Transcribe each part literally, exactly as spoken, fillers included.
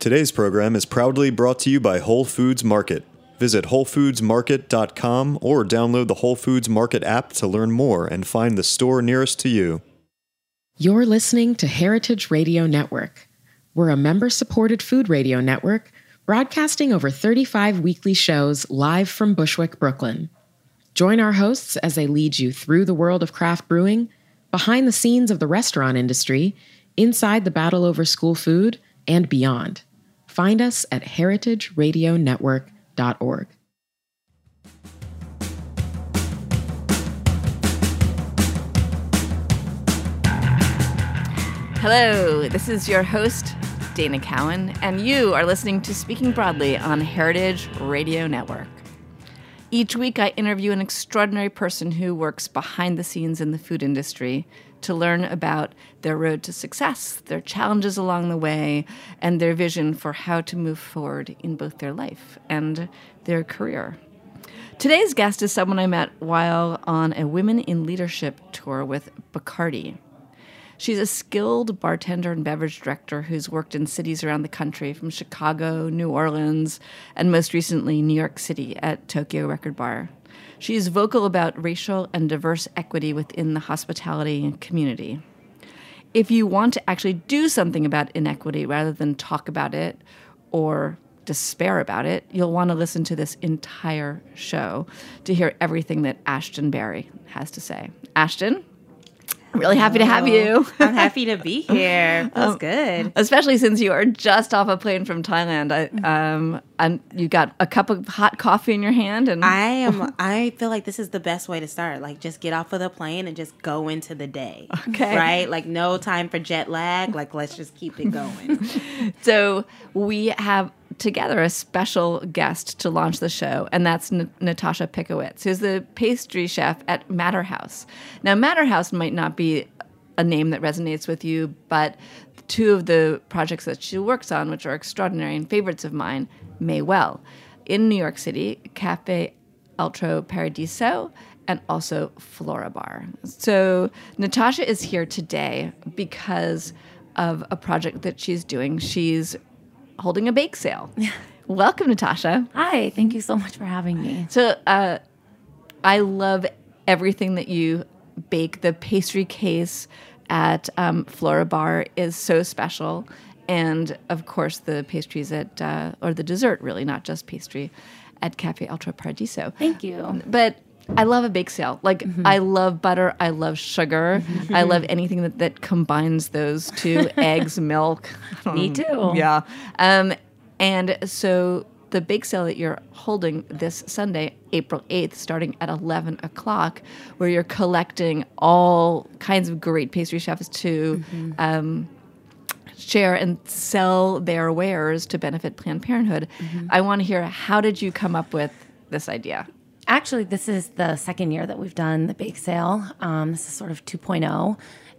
Today's program is proudly brought to you by Whole Foods Market. Visit whole foods market dot com or download the Whole Foods Market app to learn more and find the store nearest to you. You're listening to Heritage Radio Network. We're a member-supported food radio network broadcasting over thirty-five weekly shows live from Bushwick, Brooklyn. Join our hosts as they lead you through the world of craft brewing, behind the scenes of the restaurant industry, inside the battle over school food, and beyond. Find us at heritage radio network dot org. Hello, this is your host, Dana Cowan, and you are listening to Speaking Broadly on Heritage Radio Network. Each week, I interview an extraordinary person who works behind the scenes in the food industry to learn about their road to success, their challenges along the way, and their vision for how to move forward in both their life and their career. Today's guest is someone I met while on a Women in Leadership tour with Bacardi. She's a skilled bartender and beverage director who's worked in cities around the country, from Chicago, New Orleans, and most recently New York City at Tokyo Record Bar. She is vocal about racial and diverse equity within the hospitality community. If you want to actually do something about inequity rather than talk about it or despair about it, you'll want to listen to this entire show to hear everything that Ashton Berry has to say. Ashton? Really happy to have you. I'm happy to be here. Feels um, good. Especially since you are just off a plane from Thailand. I, um, and you got a cup of hot coffee in your hand. And I am. I feel like this is the best way to start. Like, just get off of the plane and just go into the day. Okay. Right? Like, no time for jet lag. Like, let's just keep it going. So we have together a special guest to launch the show, and that's N- Natasha Pickowicz, who's the pastry chef at Matter House. Now, Matter House might not be a name that resonates with you, but two of the projects that she works on, which are extraordinary and favorites of mine, may well. In New York City, Cafe Altro Paradiso, and also Flora Bar. So Natasha is here today because of a project that she's doing. She's holding a bake sale. Welcome, Natasha. Hi, thank you so much for having me. So uh, I love everything that you bake. The pastry case at um, Flora Bar is so special. And, of course, the pastries at, uh, or the dessert, really, not just pastry, at Cafe Altro Paradiso. Thank you. But I love a bake sale. Like, mm-hmm. I love butter. I love sugar. Mm-hmm. I love anything that, that combines those two, eggs, milk. Me too. Yeah. Um, and so the bake sale that you're holding this Sunday, April eighth, starting at eleven o'clock, where you're collecting all kinds of great pastry chefs to mm-hmm. um, share and sell their wares to benefit Planned Parenthood. Mm-hmm. I want to hear, how did you come up with this idea? Actually, this is the second year that we've done the bake sale. Um, this is sort of two point oh.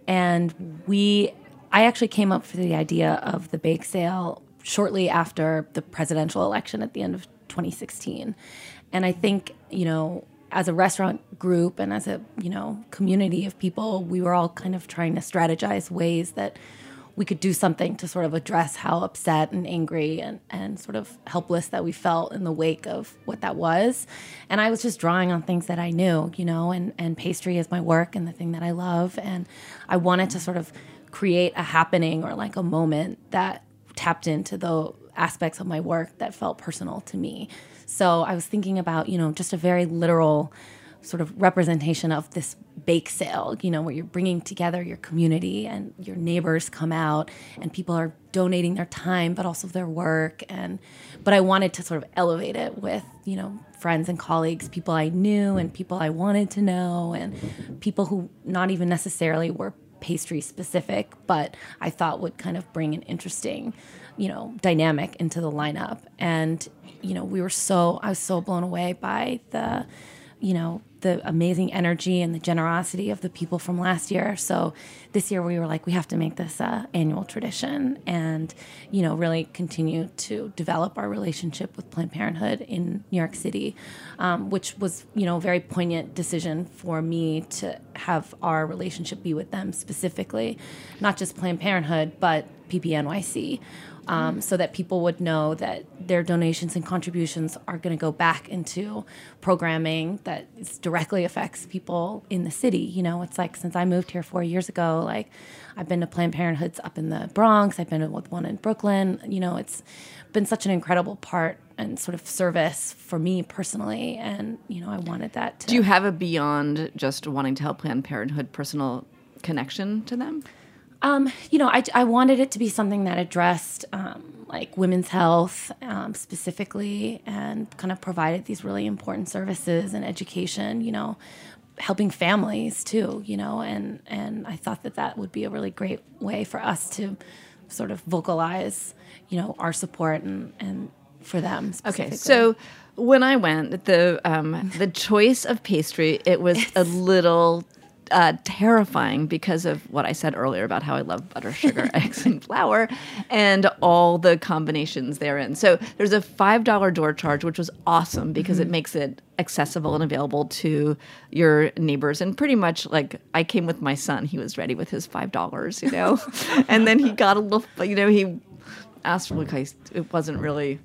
And we, I actually came up with the idea of the bake sale shortly after the presidential election at the end of twenty sixteen. And I think, you know, as a restaurant group and as a, you know, community of people, we were all kind of trying to strategize ways that we could do something to sort of address how upset and angry and, and sort of helpless that we felt in the wake of what that was. And I was just drawing on things that I knew, you know, and, and pastry is my work and the thing that I love. And I wanted to sort of create a happening or like a moment that tapped into the aspects of my work that felt personal to me. So I was thinking about, you know, just a very literal sort of representation of this bake sale, you know, where you're bringing together your community and your neighbors come out and people are donating their time, but also their work. And, but I wanted to sort of elevate it with, you know, friends and colleagues, people I knew and people I wanted to know and people who not even necessarily were pastry specific, but I thought would kind of bring an interesting, you know, dynamic into the lineup. And, you know, we were so, I was so blown away by the, you know, the amazing energy and the generosity of the people from last year. So this year we were like, we have to make this a annual tradition and, you know, really continue to develop our relationship with Planned Parenthood in New York City, um, which was, you know, a very poignant decision for me to have our relationship be with them specifically, not just Planned Parenthood, but P P N Y C. um, so that people would know that their donations and contributions are going to go back into programming that is directly affects people in the city. You know, it's like since I moved here four years ago, like I've been to Planned Parenthoods up in the Bronx. I've been with one in Brooklyn. You know, it's been such an incredible part and sort of service for me personally. And, you know, I wanted that to... Do you have a beyond just wanting to help Planned Parenthood personal connection to them? Um, you know, I, I wanted it to be something that addressed um, like women's health um, specifically and kind of provided these really important services and education, you know, helping families too, you know, and, and I thought that that would be a really great way for us to sort of vocalize, you know, our support and, and for them specifically. Okay, so when I went, the um, the choice of pastry, it was a little uh, terrifying because of what I said earlier about how I love butter, sugar, eggs, and flour, and all the combinations therein. So there's a five dollar door charge, which was awesome because mm-hmm. it makes it accessible and available to your neighbors. And pretty much, like, I came with my son. He was ready with his five dollars, you know? And then he got a little, you know, he asked for, like, it wasn't really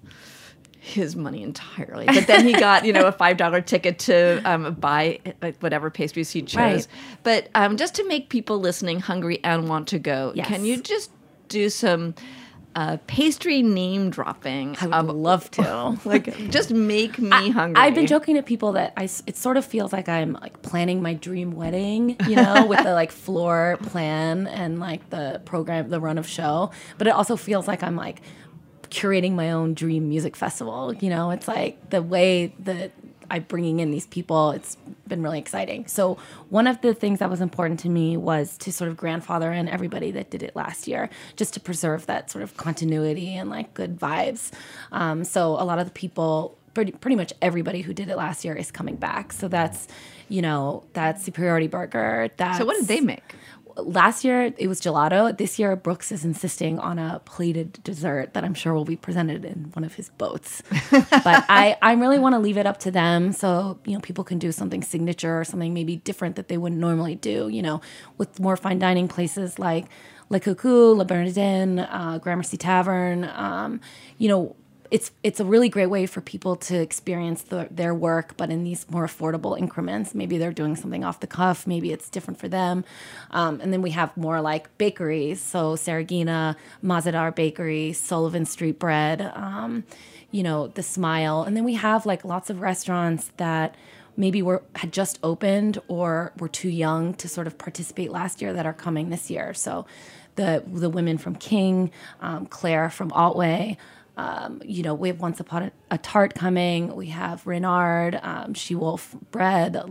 his money entirely. But then he got, you know, a five dollar ticket to um, buy like, whatever pastries he chose. Right. But um, just to make people listening hungry and want to go, yes. can you just do some uh, pastry name dropping? I would of, love to. Like, just make me I, hungry. I've been joking to people that I, it sort of feels like I'm like planning my dream wedding, you know, with the like floor plan and like the program, the run of show. But it also feels like I'm like curating my own dream music festival. You know, it's like the way that I'm bringing in these people, it's been really exciting. So one of the things that was important to me was to sort of grandfather in everybody that did it last year, just to preserve that sort of continuity and like good vibes. Um, so a lot of the people, pretty, pretty much everybody who did it last year is coming back. So that's, you know, that's Superiority Burger. That's, so what did they make? Last year, it was gelato. This year, Brooks is insisting on a plated dessert that I'm sure will be presented in one of his boats. But I, I really want to leave it up to them so, you know, people can do something signature or something maybe different that they wouldn't normally do, you know, with more fine dining places like Le Coucou, Le Bernardin, uh, Gramercy Tavern. Um, you know, it's it's a really great way for people to experience the, their work, but in these more affordable increments. Maybe they're doing something off the cuff. Maybe it's different for them. Um, and then we have more like bakeries. So Saragina, Mazadar Bakery, Sullivan Street Bread, um, you know, The Smile. And then we have like lots of restaurants that maybe were had just opened or were too young to sort of participate last year that are coming this year. So the the women from King, um, Claire from Altway. Um, you know, we have Once Upon a, a Tart coming. We have Renard, um, She-Wolf Bread,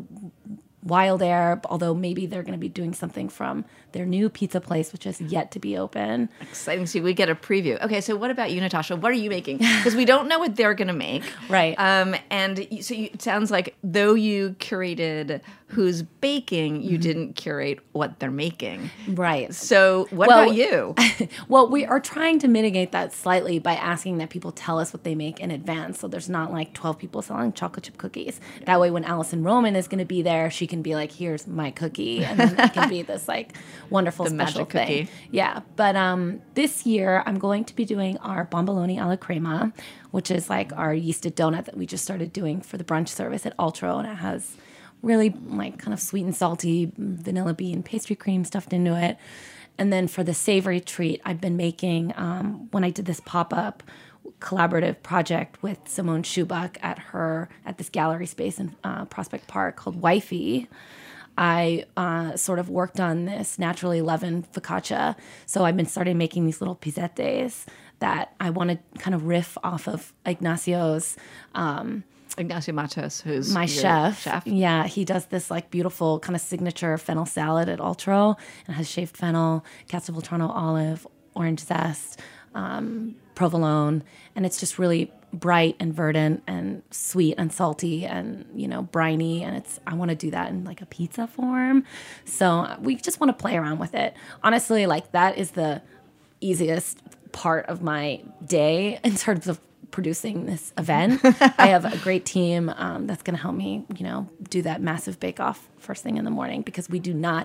Wild Air, although maybe they're going to be doing something from their new pizza place, which is yet to be open. Exciting. See, we get a preview. Okay, so what about you, Natasha? What are you making? Because we don't know what they're going to make. Right. Um, and you, so you, it sounds like though you curated who's baking, you mm-hmm. didn't curate what they're making. Right. So what well, about you? Well, we are trying to mitigate that slightly by asking that people tell us what they make in advance. So there's not like twelve people selling chocolate chip cookies. That way when Allison Roman is going to be there, she can be like, here's my cookie. And then it can be this like wonderful the special magic thing. Cookie. Yeah. But um, this year I'm going to be doing our bomboloni alla crema, which is like our yeasted donut that we just started doing for the brunch service at Altro. And it has really like kind of sweet and salty vanilla bean pastry cream stuffed into it. And then for the savory treat, I've been making, um, when I did this pop-up collaborative project with Simone Schubach at her, at this gallery space in uh, Prospect Park called Wifey, I uh, sort of worked on this naturally leavened focaccia. So I've been starting making these little pizzettes that I want to kind of riff off of Ignacio's, um, Ignacio Matos, who's my your chef. chef. Yeah, he does this like beautiful kind of signature fennel salad at Altro and has shaved fennel, Castelvolturno olive, orange zest, um, provolone, and it's just really bright and verdant and sweet and salty and, you know, briny, and it's I want to do that in like a pizza form. So we just want to play around with it. Honestly, like that is the easiest part of my day in terms of producing this event. I have a great team um, that's going to help me, you know, do that massive bake-off first thing in the morning because we do not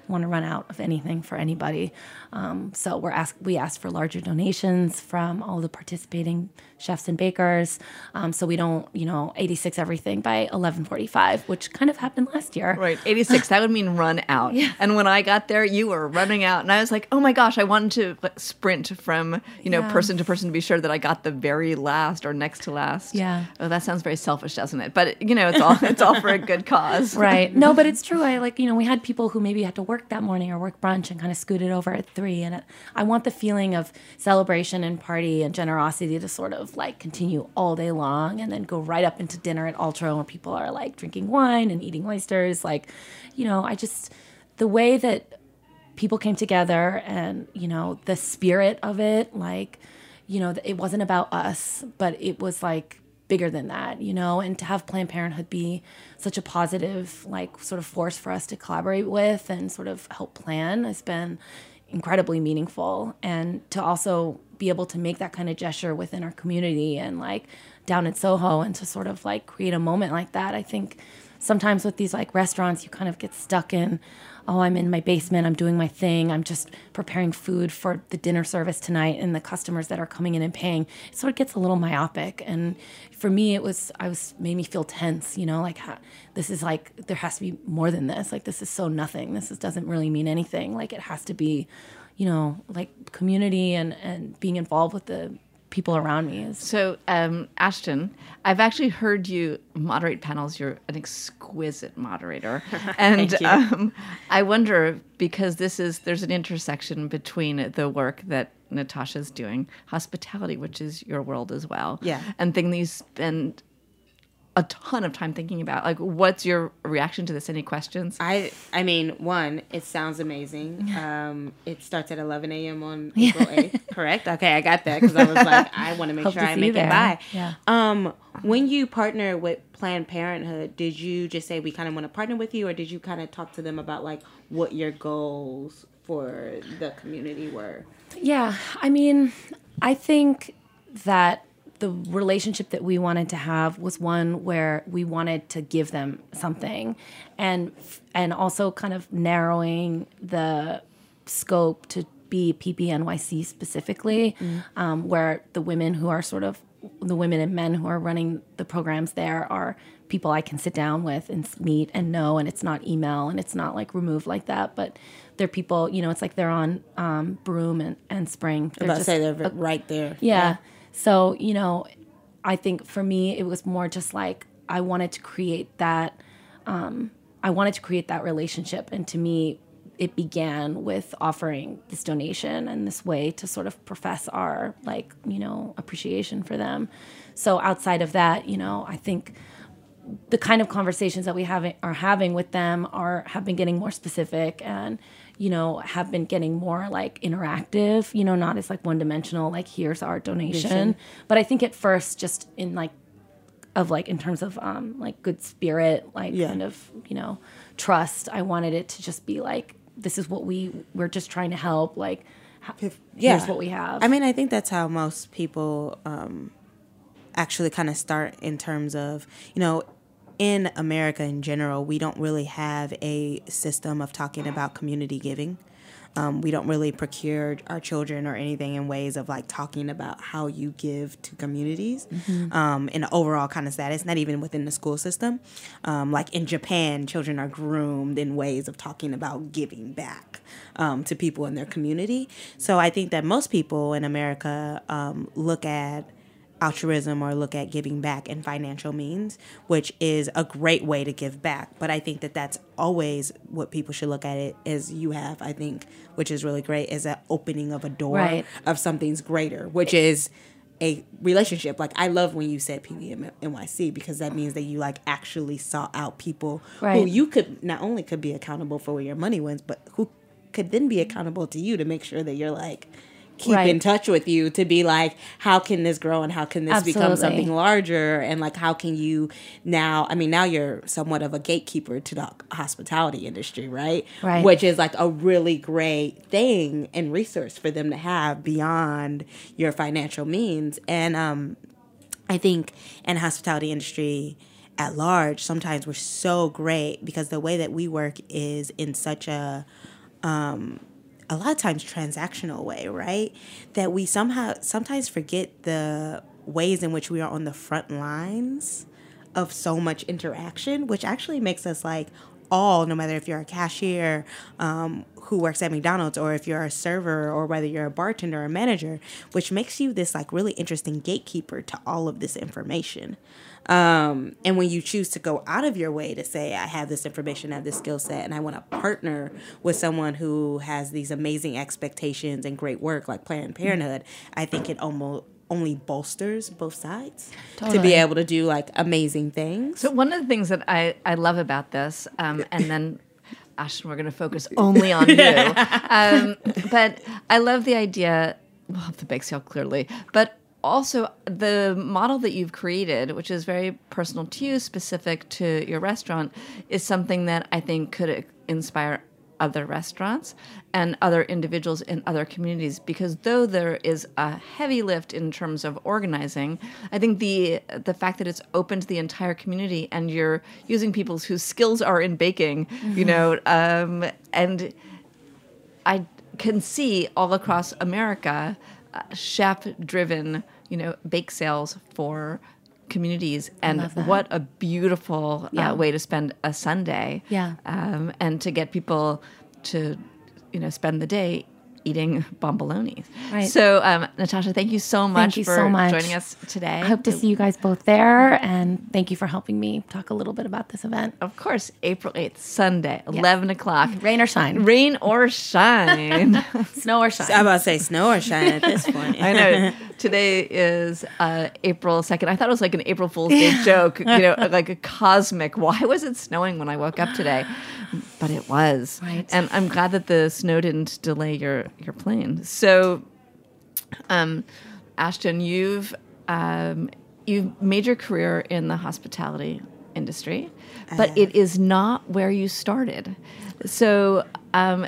want to run out of anything for anybody. Um, so we're ask, we asked for larger donations from all the participating chefs and bakers. Um, so we don't, you know, eighty-six everything by eleven forty-five, which kind of happened last year. Right, eighty-six, that would mean run out. Yeah. And when I got there, you were running out. And I was like, oh my gosh, I wanted to like, sprint from, you know, Yeah. person to person to be sure that I got the very last or next to last. Yeah. Oh, that sounds very selfish, doesn't it? But, you know, it's all it's all for a good cause. Right. No, but it's true. I like, you know, we had people who maybe had to work that morning or work brunch and kind of scooted over at three. And it, I want the feeling of celebration and party and generosity to sort of like continue all day long and then go right up into dinner at Ultra where people are like drinking wine and eating oysters. Like, you know, I just, the way that people came together and, you know, the spirit of it, like, you know, it wasn't about us, but it was like bigger than that, you know, and to have Planned Parenthood be such a positive, like, sort of force for us to collaborate with and sort of help plan has been incredibly meaningful. And to also be able to make that kind of gesture within our community and like down in Soho and to sort of like create a moment like that. I think sometimes with these like restaurants, you kind of get stuck in, oh, I'm in my basement, I'm doing my thing, I'm just preparing food for the dinner service tonight and the customers that are coming in and paying. It sort of gets a little myopic. And for me, it was, I was, made me feel tense, you know, like ha, this is like, there has to be more than this. Like, this is so nothing. This is, doesn't really mean anything. Like, it has to be, you know, like community and, and being involved with the people around me. Is So, um, Ashton, I've actually heard you moderate panels. You're an exquisite moderator. And Thank you. Um, I wonder, because this is, there's an intersection between the work that Natasha's doing, hospitality, which is your world as well. Yeah. And thing that you spend a ton of time thinking about. Like, what's your reaction to this? Any questions? I I mean, one, it sounds amazing. Um, it starts at eleven a.m. on April eighth, correct? Okay, I got that because I was like, I want to make Hope sure to I see make you it there. by. Yeah. Um, when you partner with Planned Parenthood, did you just say we kind of want to partner with you, or did you kind of talk to them about like what your goals for the community were? Yeah, I mean, I think that the relationship that we wanted to have was one where we wanted to give them something, and and also kind of narrowing the scope to be P P N Y C specifically, mm. um, where the women who are sort of the women and men who are running the programs there are people I can sit down with and meet and know, and it's not email and it's not like removed like that, but they're people, you know, it's like they're on um, Broome and, and Spring. I'm about to say they're uh, right there. Yeah. yeah. So, you know, I think for me, it was more just like I wanted to create that, um, I wanted to create that relationship. And to me, it began with offering this donation and this way to sort of profess our, like, you know, appreciation for them. So outside of that, you know, I think the kind of conversations that we have are having with them are have been getting more specific and, you know, have been getting more like interactive, you know, not as like one dimensional, like here's our donation. donation. But I think at first just in like, of like in terms of um like good spirit, like yeah. kind of, you know, trust, I wanted it to just be like, this is what we, we're just trying to help, like, if, yeah. here's what we have. I mean, I think that's how most people um, actually kind of start in terms of, you know, in America in general, we don't really have a system of talking about community giving. Um, we don't really procure our children or anything in ways of like talking about how you give to communities mm-hmm. um, in an overall kind of status, not even within the school system. Um, like in Japan, children are groomed in ways of talking about giving back um, to people in their community. So I think that most people in America um, look at altruism or look at giving back in financial means, which is a great way to give back. But I think that that's always what people should look at it as you have, I think, which is really great, is an opening of a door right. of something's greater, which is a relationship. Like, I love when you said P P N Y C because that means that you like actually sought out people right. who you could not only could be accountable for where your money went, but who could then be accountable to you to make sure that you're like, keep right. in touch with you to be like, how can this grow and how can this Absolutely. become something larger? And like, how can you now, I mean, now you're somewhat of a gatekeeper to the hospitality industry, right? Right. Which is like a really great thing and resource for them to have beyond your financial means. And um, I think in the hospitality industry at large, sometimes we're so great because the way that we work is in such a um, a lot of times transactional way, right? That we somehow sometimes forget the ways in which we are on the front lines of so much interaction, which actually makes us like all, no matter if you're a cashier um, who works at McDonald's, or if you're a server, or whether you're a bartender or a manager, which makes you this like really interesting gatekeeper to all of this information. Um, and when you choose to go out of your way to say, I have this information, I have this skill set, and I want to partner with someone who has these amazing expectations and great work like Planned Parenthood, I think it almost only bolsters both sides totally. To be able to do like amazing things. So one of the things that I, I love about this, um, and then Ashton, we're going to focus only on you. Um, but I love the idea, well, the bake sale clearly, but also the model that you've created, which is very personal to you, specific to your restaurant, is something that I think could inspire other restaurants and other individuals in other communities, because though there is a heavy lift in terms of organizing, I think the the fact that it's open to the entire community and you're using people whose skills are in baking, mm-hmm. you know, um, and I can see all across America uh, chef-driven, you know, bake sales for communities, and what a beautiful yeah. uh, way to spend a Sunday. Yeah. Um, and to get people to, you know, spend the day eating bombolonis. Right. So, um, Natasha, thank you so much thank you for so much. joining us today. I hope to see you guys both there, and thank you for helping me talk a little bit about this event. Of course, April eighth, Sunday, yes. eleven o'clock. Rain or shine. Rain or shine. Snow or shine. I'm about to say snow or shine at this point. I know. Today is uh, April second. I thought it was like an April Fool's Day joke, you know, like a cosmic, why was it snowing when I woke up today? But it was. Right. And I'm glad that the snow didn't delay your, your plane. So, um, Ashton, you've um, you've made your career in the hospitality industry, but it is not where you started. So, um,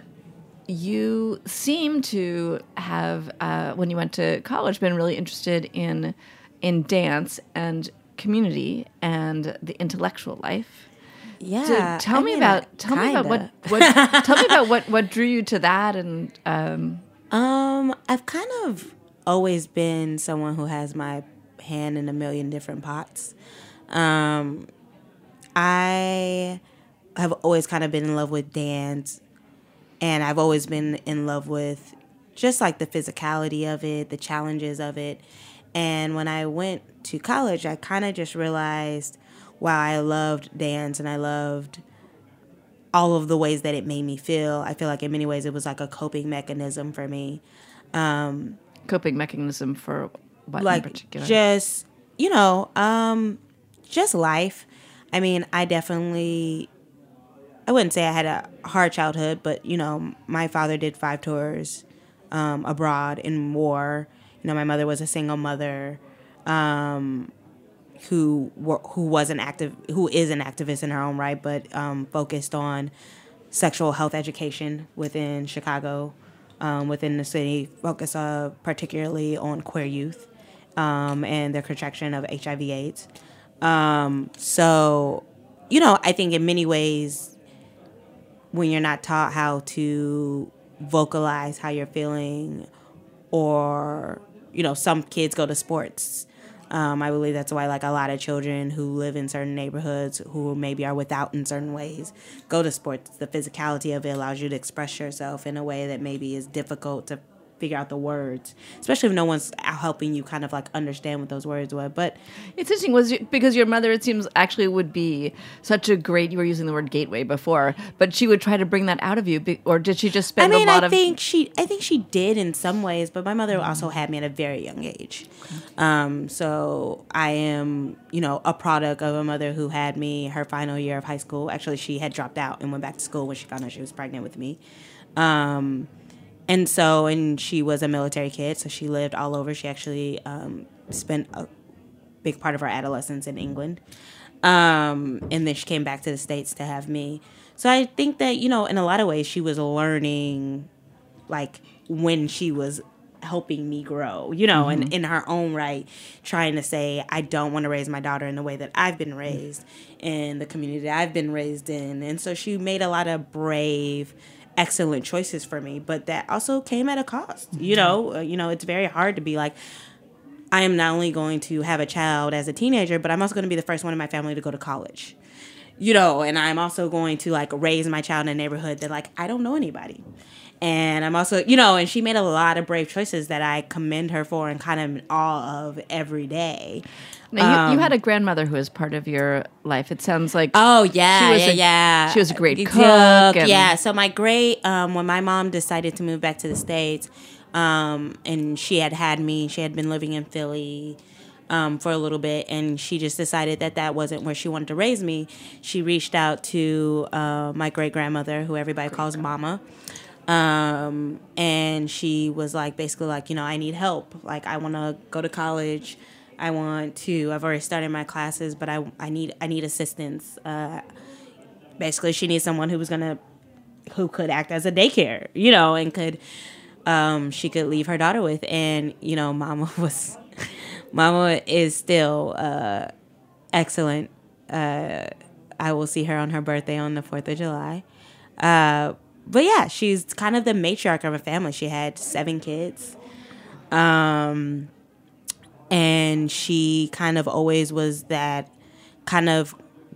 you seem to have, uh, when you went to college, been really interested in in dance and community and the intellectual life. Yeah. So tell I me mean, about tell kinda. me about what, what tell me about what, what drew you to that, and um um I've kind of always been someone who has my hand in a million different pots. Um I have always kind of been in love with dance, and I've always been in love with just like the physicality of it, the challenges of it. And when I went to college, I kind of just realized, wow, I loved dance and I loved all of the ways that it made me feel. I feel like in many ways it was like a coping mechanism for me. Um, coping mechanism for what like in particular? Just, you know, um, just life. I mean, I definitely, I wouldn't say I had a hard childhood, but, you know, my father did five tours um, abroad in war. You know, my mother was a single mother. Um, who who was an active who is an activist in her own right, but um, focused on sexual health education within Chicago, um, within the city, focused uh, particularly on queer youth um, and the contraction of H I V AIDS. Um, so, you know, I think in many ways, when you're not taught how to vocalize how you're feeling, or, you know, some kids go to sports. Um, I believe that's why, like, a lot of children who live in certain neighborhoods who maybe are without in certain ways go to sports. The physicality of it allows you to express yourself in a way that maybe is difficult to figure out the words, especially if no one's helping you kind of like understand what those words were. But it's interesting, was you, because your mother, it seems, actually would be such a great, you were using the word gateway before, but she would try to bring that out of you, or did she just spend I mean, a lot I of... think she, I think she did in some ways, but my mother mm-hmm. also had me at a very young age. Okay. Um, so I am, you know, a product of a mother who had me her final year of high school. Actually, she had dropped out and went back to school when she found out she was pregnant with me. Um, And so, and she was a military kid, so she lived all over. She actually um, spent a big part of her adolescence in England. Um, and then she came back to the States to have me. So I think that, you know, in a lot of ways, she was learning, like, when she was helping me grow, you know, mm-hmm. and in her own right, trying to say, I don't want to raise my daughter in the way that I've been raised, in the community that I've been raised in. And so she made a lot of brave excellent choices for me, but that also came at a cost. Mm-hmm. You know, uh, you know, it's very hard to be like, I am not only going to have a child as a teenager, but I'm also going to be the first one in my family to go to college. You know, and I'm also going to like raise my child in a neighborhood that like I don't know anybody. And I'm also, you know, and she made a lot of brave choices that I commend her for and kind of in awe of every day. Now, you, um, you had a grandmother who was part of your life. It sounds like oh yeah, she was yeah, a, yeah. She was a great cook. cook and yeah. So my great um, when my mom decided to move back to the States, um, and she had had me. She had been living in Philly um, for a little bit, and she just decided that that wasn't where she wanted to raise me. She reached out to uh, my great grandmother, who everybody great calls Mama. Um, and she was like, basically like, you know, I need help. Like, I want to go to college. I want to, I've already started my classes, but I, I need, I need assistance. Uh, basically she needs someone who was going to, who could act as a daycare, you know, and could, um, she could leave her daughter with. And, you know, Mama was, Mama is still, uh, excellent. Uh, I will see her on her birthday on the fourth of July. Uh, But yeah, she's kind of the matriarch of a family. She had seven kids. Um, and she kind of always was that kind of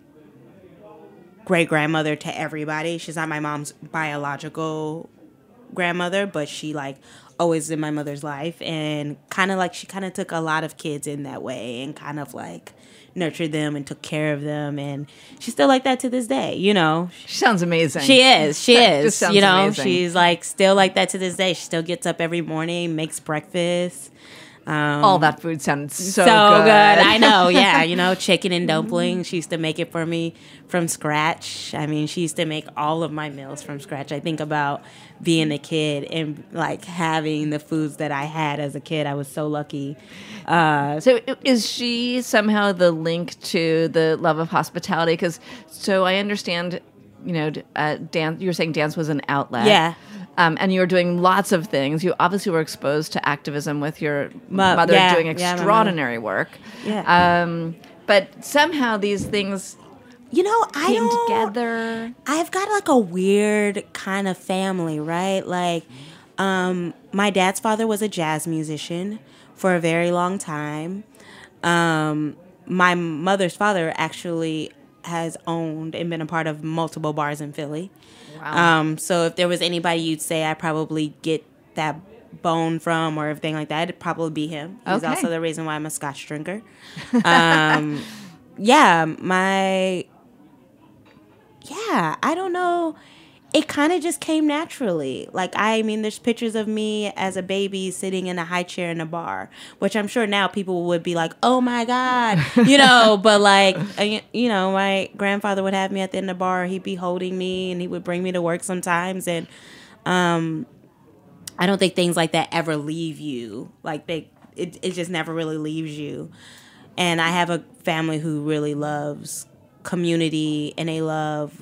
great grandmother to everybody. She's not my mom's biological grandmother, but she like always in my mother's life. And kind of like she kind of took a lot of kids in that way and kind of like nurtured them and took care of them, and she's still like that to this day, you know. She sounds amazing. She is. She That is. just sounds you know, amazing. She's like still like that to this day. She still gets up every morning, makes breakfast. Um, All that food sounds so, so good. good. I know. Yeah, you know, chicken and dumplings. She used to make it for me from scratch. I mean, she used to make all of my meals from scratch. I think about being a kid and like having the foods that I had as a kid. I was so lucky. Uh, So is she somehow the link to the love of hospitality? Because so I understand, you know, uh, dance. You were saying dance was an outlet. Yeah. Um, and you were doing lots of things. You obviously were exposed to activism with your Mo- mother yeah, doing yeah, my mother. extraordinary work. Yeah. Um, but somehow these things you know, I came don't, together. I've got like a weird kind of family, right? Like, um, my dad's father was a jazz musician for a very long time. Um, my mother's father actually has owned and been a part of multiple bars in Philly. Wow. Um, so if there was anybody you'd say I probably get that bone from or everything like that, it'd probably be him. He's Okay. also the reason why I'm a Scotch drinker. Um, yeah, my... Yeah, I don't know. It kind of just came naturally. Like, I mean, there's pictures of me as a baby sitting in a high chair in a bar, which I'm sure now people would be like, oh my God, you know, but like, uh, you know, my grandfather would have me at the end of the bar. He'd be holding me and he would bring me to work sometimes. And um, I don't think things like that ever leave you. Like, they, it, it just never really leaves you. And I have a family who really loves community and they love...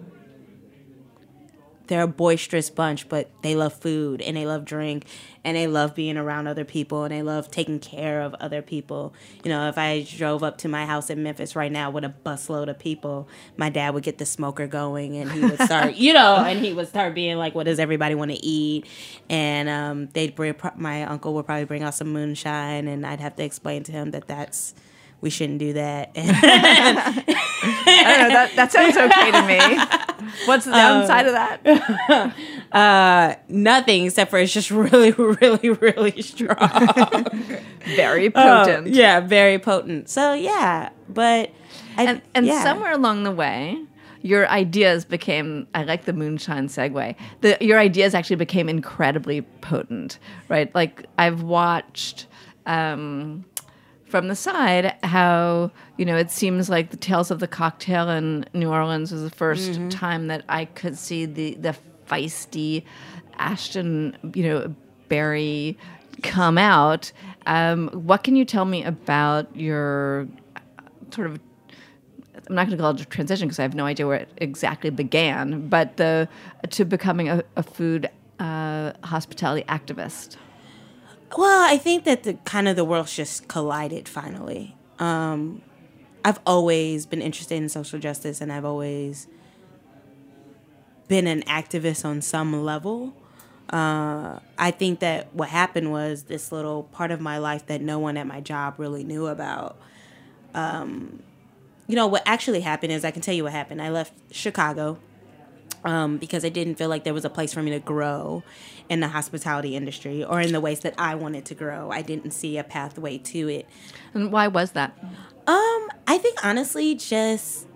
They're a boisterous bunch, but they love food and they love drink and they love being around other people and they love taking care of other people. You know, if I drove up to my house in Memphis right now with a busload of people, my dad would get the smoker going and he would start, you know, and he would start being like, what does everybody want to eat? And um, they'd bring, my uncle would probably bring out some moonshine and I'd have to explain to him that that's, we shouldn't do that. I don't know. That, that sounds okay to me. What's the downside um, of that? Uh, nothing except for it's just really, really, really strong. Very potent. Uh, yeah, very potent. So yeah, but I, and, and yeah. somewhere along the way, your ideas became, I like the moonshine segue, the, your ideas actually became incredibly potent, right? Like I've watched... Um, from the side, how, you know, it seems like the Tales of the Cocktail in New Orleans was the first mm-hmm. time that I could see the, the feisty Ashton, you know, Berry come out. Um, what can you tell me about your sort of, I'm not going to call it a transition because I have no idea where it exactly began, but the to becoming a, a food uh, hospitality activist? Well, I think that the kind of the world's just collided finally. Um, I've always been interested in social justice, and I've always been an activist on some level. Uh, I think that what happened was this little part of my life that no one at my job really knew about. Um, you know, what actually happened is, I can tell you what happened. I left Chicago um, because I didn't feel like there was a place for me to grow in the hospitality industry or in the ways that I wanted to grow. I didn't see a pathway to it. And why was that? Um, I think honestly, just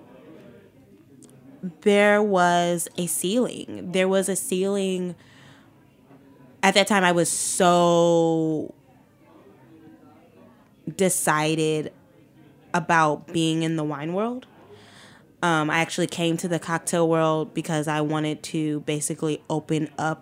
there was a ceiling. There was a ceiling. At that time, I was so decided about being in the wine world. Um, I actually came to the cocktail world because I wanted to basically open up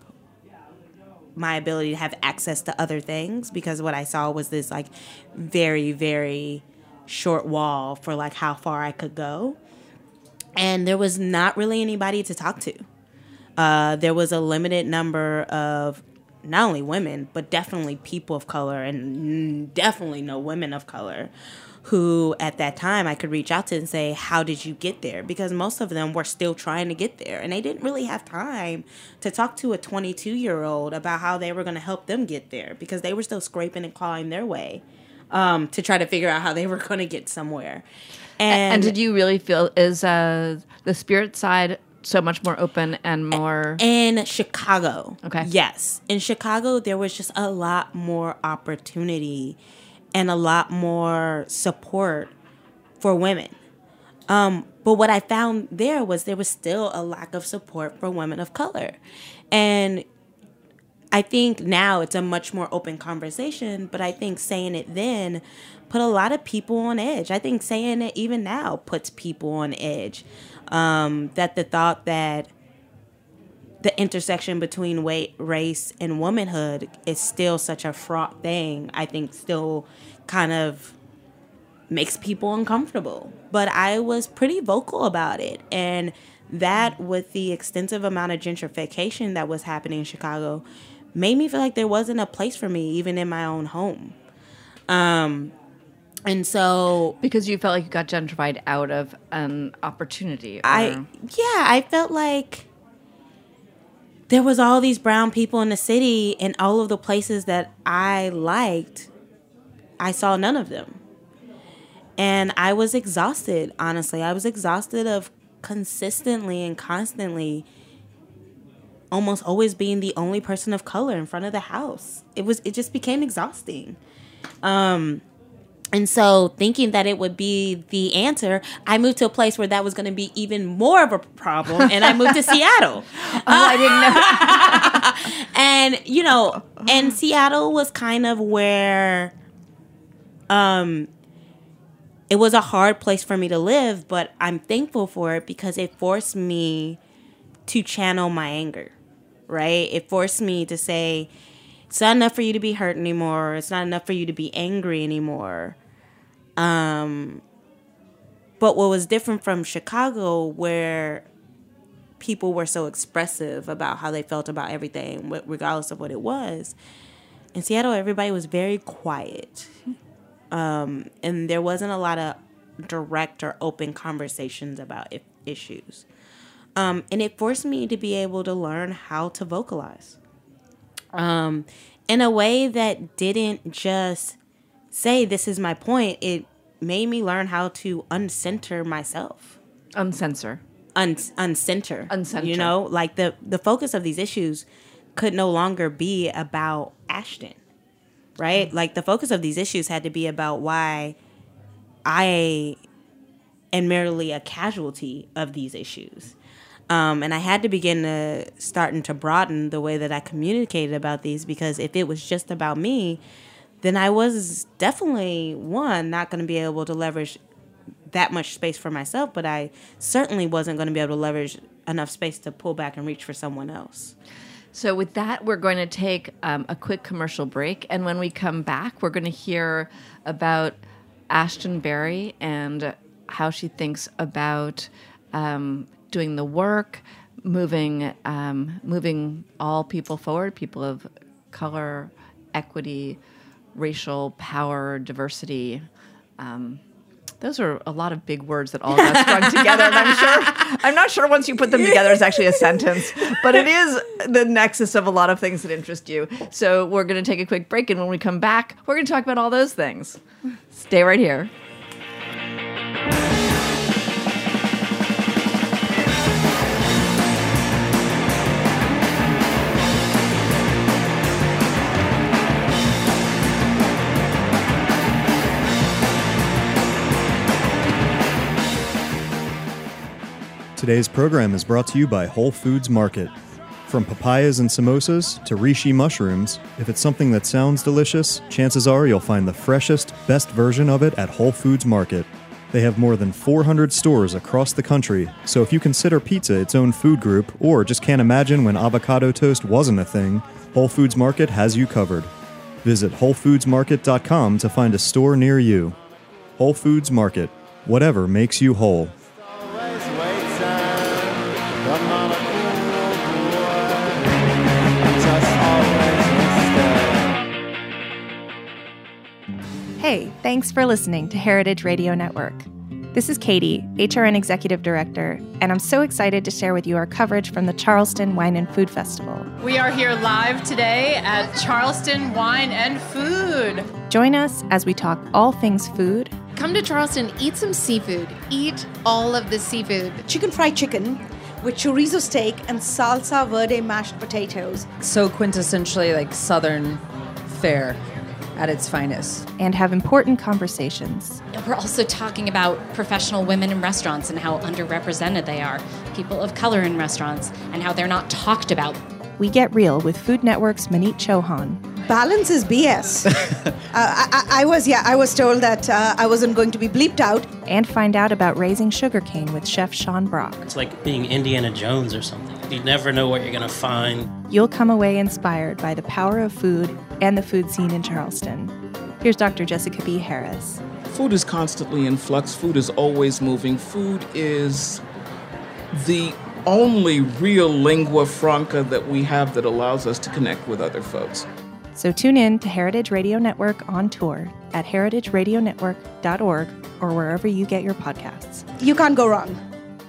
my ability to have access to other things, because what I saw was this like very, very short wall for like how far I could go. And there was not really anybody to talk to. Uh, there was a limited number of not only women, but definitely people of color, and definitely no women of color, who at that time I could reach out to and say, how did you get there? Because most of them were still trying to get there, and they didn't really have time to talk to a twenty-two-year-old about how they were going to help them get there, because they were still scraping and clawing their way um, to try to figure out how they were going to get somewhere. And, And did you really feel, is uh, the spirit side so much more open and more... In Chicago. Okay. Yes. In Chicago, there was just a lot more opportunity and a lot more support for women. Um, but what I found there was there was still a lack of support for women of color. And I think now it's a much more open conversation, but I think saying it then put a lot of people on edge. I think saying it even now puts people on edge. Um, that the thought that the intersection between weight, race, and womanhood is still such a fraught thing, I think still kind of makes people uncomfortable. But I was pretty vocal about it. And that, with the extensive amount of gentrification that was happening in Chicago, made me feel like there wasn't a place for me, even in my own home. Um, and so... Because you felt like you got gentrified out of an opportunity. Or... I Yeah, I felt like there was all these brown people in the city, and all of the places that I liked, I saw none of them. And I was exhausted, honestly. I was exhausted of consistently and constantly almost always being the only person of color in front of the house. It was it just became exhausting. Um, and so thinking that it would be the answer, I moved to a place where that was going to be even more of a problem, and I moved to Seattle. Oh, I didn't know. And, you know, and Seattle was kind of where um, it was a hard place for me to live, but I'm thankful for it because it forced me to channel my anger, right? It forced me to say, it's not enough for you to be hurt anymore. It's not enough for you to be angry anymore. Um, but what was different from Chicago, where people were so expressive about how they felt about everything, regardless of what it was, in Seattle, everybody was very quiet. Um, and there wasn't a lot of direct or open conversations about if- issues. Um, and it forced me to be able to learn how to vocalize. Um, in a way that didn't just say, this is my point. It made me learn how to uncenter myself. Uncensor. Un- uncenter. Uncenter. You know, like the, the focus of these issues could no longer be about Ashton, right? Mm-hmm. Like the focus of these issues had to be about why I am merely a casualty of these issues. Um, and I had to begin to starting to broaden the way that I communicated about these, because if it was just about me, then I was definitely, one, not going to be able to leverage that much space for myself, but I certainly wasn't going to be able to leverage enough space to pull back and reach for someone else. So with that, we're going to take um, a quick commercial break. And when we come back, we're going to hear about Ashton Berry and how she thinks about um, doing the work, moving um, moving all people forward, people of color, equity, racial power, diversity, um, Those are a lot of big words that all got strung together, and I'm sure I'm not sure once you put them together it's actually a sentence, but it is the nexus of a lot of things that interest you. So we're going to take a quick break, and when we come back, we're going to talk about all those things. Stay right here. Today's program is brought to you by Whole Foods Market. From papayas and samosas to reishi mushrooms, if it's something that sounds delicious, chances are you'll find the freshest, best version of it at Whole Foods Market. They have more than four hundred stores across the country, so if you consider pizza its own food group or just can't imagine when avocado toast wasn't a thing, Whole Foods Market has you covered. Visit whole foods market dot com to find a store near you. Whole Foods Market. Whatever makes you whole. Hey, thanks for listening to Heritage Radio Network. This is Katie, H R N Executive Director, and I'm so excited to share with you our coverage from the Charleston Wine and Food Festival. We are here live today at Charleston Wine and Food. Join us as we talk all things food. Come to Charleston, eat some seafood. Eat all of the seafood. Chicken fried chicken with chorizo steak and salsa verde mashed potatoes. So quintessentially like Southern fare at its finest. And have important conversations. We're also talking about professional women in restaurants and how underrepresented they are, people of color in restaurants, and how they're not talked about. We get real with Food Network's Manit Chauhan. Balance is B S. uh, I, I was, yeah, I was told that uh, I wasn't going to be bleeped out. And find out about raising sugarcane with Chef Sean Brock. It's like being Indiana Jones or something. You never know what you're going to find. You'll come away inspired by the power of food and the food scene in Charleston. Here's Doctor Jessica B. Harris. Food is constantly in flux. Food is always moving. Food is the only real lingua franca that we have that allows us to connect with other folks. So tune in to Heritage Radio Network on tour at heritage radio network dot org or wherever you get your podcasts. You can't go wrong.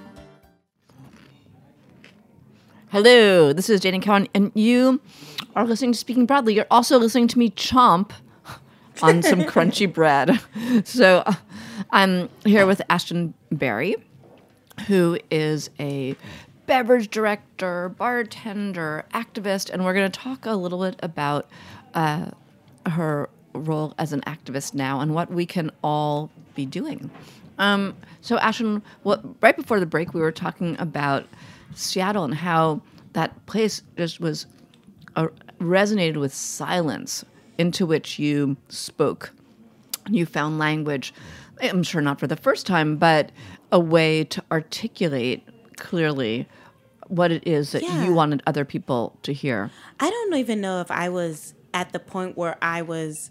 Hello, this is Dana Cowan, and you are listening to Speaking Broadly. You're also listening to me chomp on some crunchy bread. So uh, I'm here with Ashton Berry, who is a beverage director, bartender, activist, and we're going to talk a little bit about uh, her role as an activist now and what we can all be doing. Um, so Ashton, what, right before the break, we were talking about Seattle and how that place just was uh, resonated with silence into which you spoke. You found language, I'm sure not for the first time, but a way to articulate clearly what it is that Yeah. you wanted other people to hear. I don't even know if I was at the point where I was,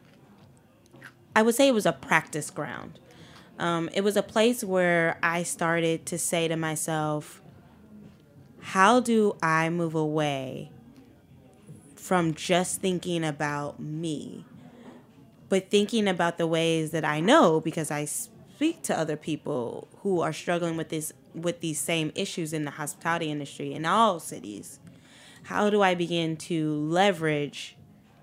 I would say it was a practice ground. Um, it was a place where I started to say to myself, how do I move away from just thinking about me, but thinking about the ways that I know, because I speak to other people who are struggling with this, with these same issues in the hospitality industry in all cities. How do I begin to leverage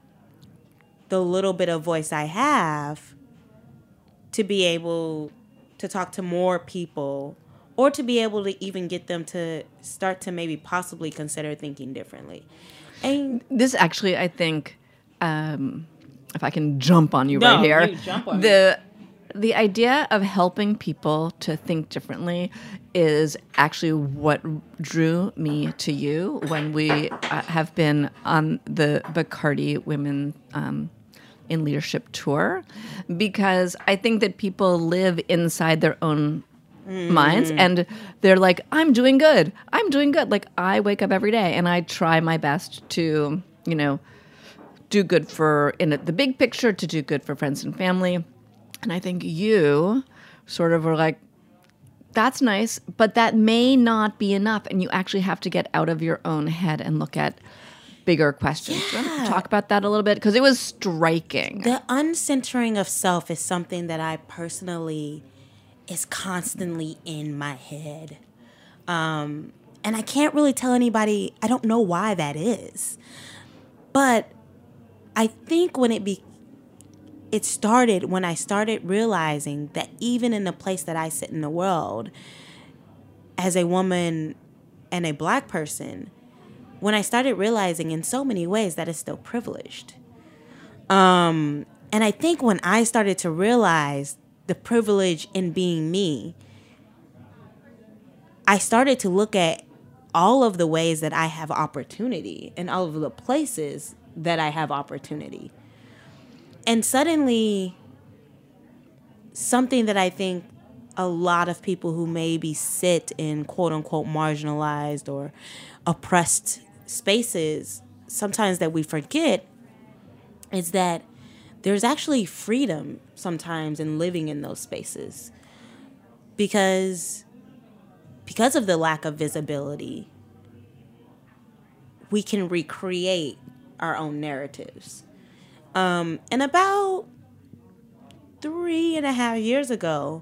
the little bit of voice I have to be able to talk to more people, or to be able to even get them to start to maybe possibly consider thinking differently? And this actually, I think, um, if I can jump on you No, right here, you jump on the the idea of helping people to think differently is actually what drew me to you when we uh, have been on the Bacardi Women um, in Leadership tour, because I think that people live inside their own minds and they're like, I'm doing good. I'm doing good. Like, I wake up every day and I try my best to, you know, do good for, in the big picture, to do good for friends and family. And I think you sort of were like, that's nice, but that may not be enough. And you actually have to get out of your own head and look at bigger questions. Do you want to talk about that a little bit? Because it was striking. The uncentering of self is something that I personally is constantly in my head. Um, and I can't really tell anybody, I don't know why that is. But I think when it be, it started when I started realizing that even in the place that I sit in the world, as a woman and a black person, when I started realizing in so many ways that it's still privileged. Um, and I think when I started to realize the privilege in being me, I started to look at all of the ways that I have opportunity and all of the places that I have opportunity. And suddenly, something that I think a lot of people who maybe sit in quote unquote marginalized or oppressed spaces, sometimes that we forget, is that there's actually freedom sometimes in living in those spaces. Because, because of the lack of visibility, we can recreate our own narratives. Um, and about three and a half years ago,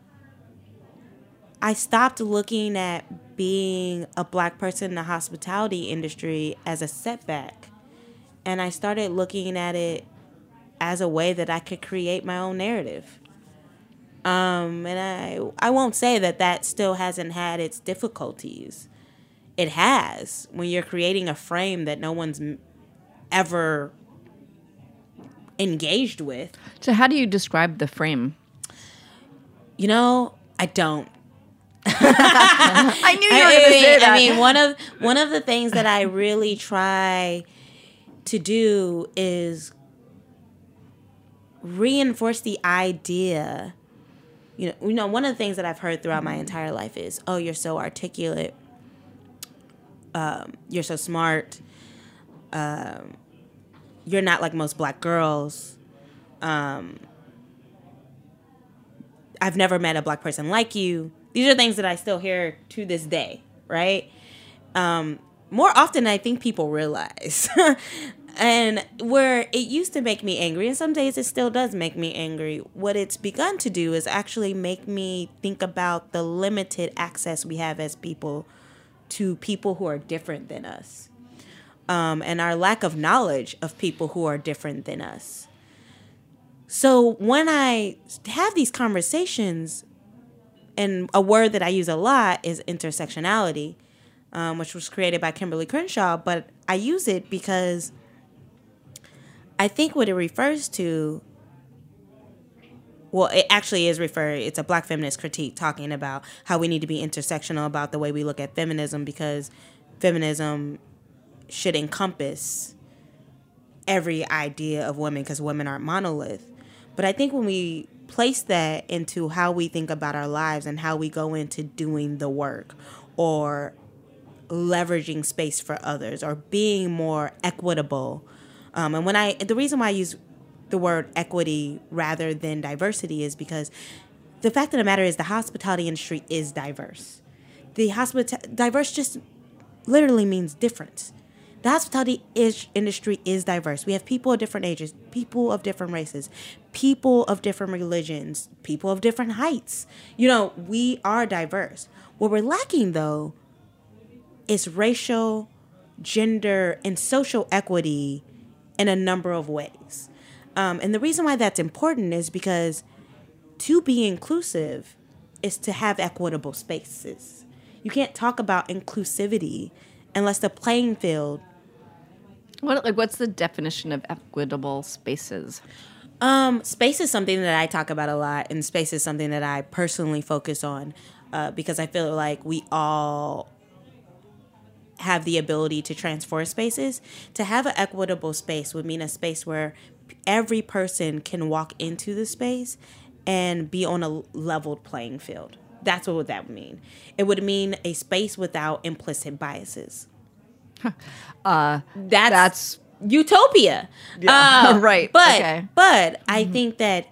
I stopped looking at being a black person in the hospitality industry as a setback. And I started looking at it as a way that I could create my own narrative. Um, and I, I won't say that that still hasn't had its difficulties. It has, when you're creating a frame that no one's ever engaged with. So how do you describe the frame? You know, I don't. I knew you were I, going to say that. I mean, one of one of the things that I really try to do is reinforce the idea. You know, you know, one of the things that I've heard throughout my entire life is, "Oh, you're so articulate. Um, you're so smart. Um, you're not like most black girls. Um, I've never met a black person like you." These are things that I still hear to this day, right? Um, more often than I think people realize. And where it used to make me angry, and some days it still does make me angry, what it's begun to do is actually make me think about the limited access we have as people to people who are different than us. Um, and our lack of knowledge of people who are different than us. So when I have these conversations, and a word that I use a lot is intersectionality, um, which was created by Kimberly Crenshaw, but I use it because I think what it refers to, well, it actually is referred, it's a black feminist critique talking about how we need to be intersectional about the way we look at feminism, because feminism should encompass every idea of women, because women aren't monolith. But I think when we place that into how we think about our lives and how we go into doing the work or leveraging space for others or being more equitable. Um, and when I, the reason why I use the word equity rather than diversity is because the fact of the matter is the hospitality industry is diverse. The hospita- diverse just literally means difference. The hospitality is, industry is diverse. We have people of different ages, people of different races, people of different religions, people of different heights. You know, we are diverse. What we're lacking, though, is racial, gender, and social equity in a number of ways. Um, and the reason why that's important is because to be inclusive is to have equitable spaces. You can't talk about inclusivity unless the playing field. What, like, what's the definition of equitable spaces? Um, space is something that I talk about a lot, and space is something that I personally focus on uh, because I feel like we all have the ability to transform spaces. To have an equitable space would mean a space where every person can walk into the space and be on a leveled playing field. That's what that would mean. It would mean a space without implicit biases. Uh, that's, that's utopia. Yeah, uh, right. But, okay. but I mm-hmm. think that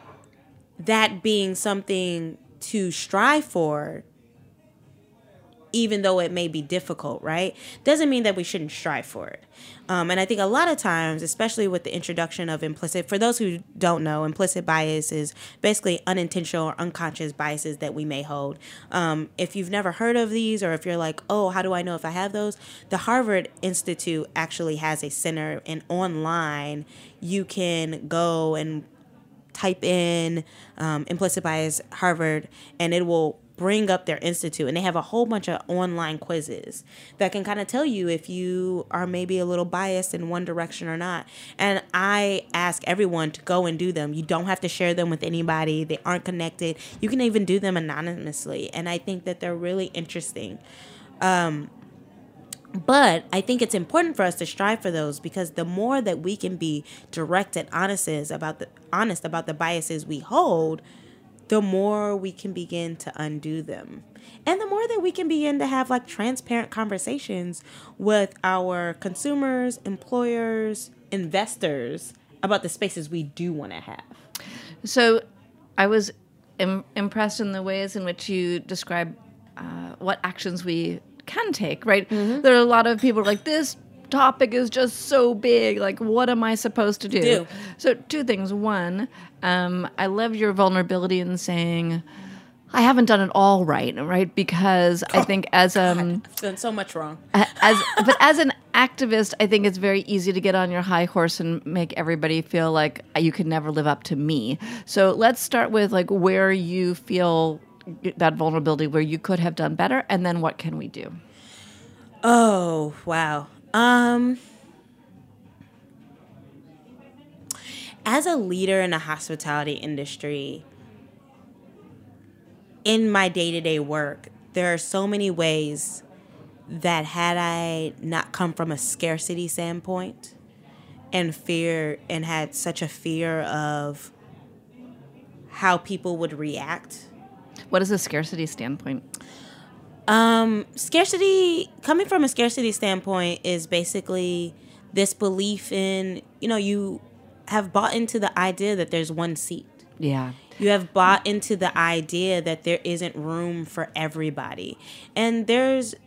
that being something to strive for, even though it may be difficult, right? Doesn't mean that we shouldn't strive for it. Um, and I think a lot of times, especially with the introduction of implicit, for those who don't know, implicit bias is basically unintentional or unconscious biases that we may hold. Um, if you've never heard of these, or if you're like, oh, how do I know if I have those? The Harvard Institute actually has a center, and online you can go and type in um, implicit bias Harvard, and it will bring up their institute, and they have a whole bunch of online quizzes that can kind of tell you if you are maybe a little biased in one direction or not. And I ask everyone to go and do them. You don't have to share them with anybody. They aren't connected. You can even do them anonymously, and I think that they're really interesting. Um, But I think it's important for us to strive for those, because the more that we can be direct and honest about the honest about the biases we hold, the more we can begin to undo them. And the more that we can begin to have like transparent conversations with our consumers, employers, investors about the spaces we do want to have. So I was im- impressed in the ways in which you describe uh, what actions we can take, right? Mm-hmm. There are a lot of people like, this topic is just so big. Like, what am I supposed to do? do. So two things. One, um, I love your vulnerability in saying, I haven't done it all right, right? Because oh, I think as um, I've done so much wrong. As but as an activist, I think it's very easy to get on your high horse and make everybody feel like you can never live up to me. So let's start with like where you feel that vulnerability, where you could have done better, and then what can we do? Oh, wow. Um, as a leader in the hospitality industry, in my day-to-day work, there are so many ways that had I not come from a scarcity standpoint and fear and had such a fear of how people would react. What is a scarcity standpoint? Um, scarcity, coming from a scarcity standpoint, is basically this belief in, you know, you have bought into the idea that there's one seat. Yeah. You have bought into the idea that there isn't room for everybody. And there's,